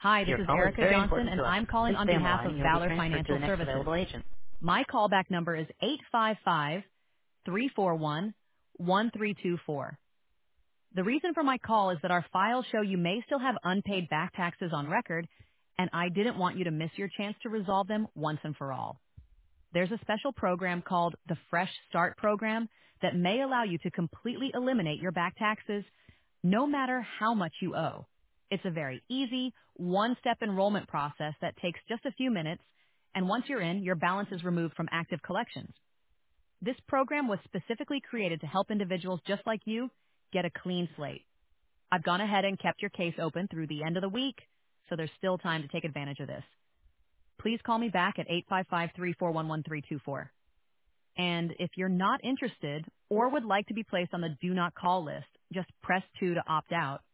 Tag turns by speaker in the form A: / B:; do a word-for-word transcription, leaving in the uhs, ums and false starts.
A: Hi, this
B: Your
A: is
B: call is
A: Erica
B: very
A: Johnson,
B: important
A: and
B: to us.
A: I'm calling
B: Please
A: on
B: stay on the
A: behalf
B: line
A: of
B: and you'll be
A: Valor
B: transferred to
A: Financial
B: the next
A: Services.
B: available agent.
A: My callback number is eight five five, three four one, one three two four. The reason for my call is that our files show you may still have unpaid back taxes on record, and I didn't want you to miss your chance to resolve them once and for all. There's a special program called the Fresh Start Program that may allow you to completely eliminate your back taxes no matter how much you owe. It's a very easy, one-step enrollment process that takes just a few minutes, and once you're in, your balance is removed from active collections. This program was specifically created to help individuals just like you get a clean slate. I've gone ahead and kept your case open through the end of the week, so there's still time to take advantage of this. Please call me back at eight five five, three four one, one three two four. And if you're not interested or would like to be placed on the do not call list, just press two to opt out.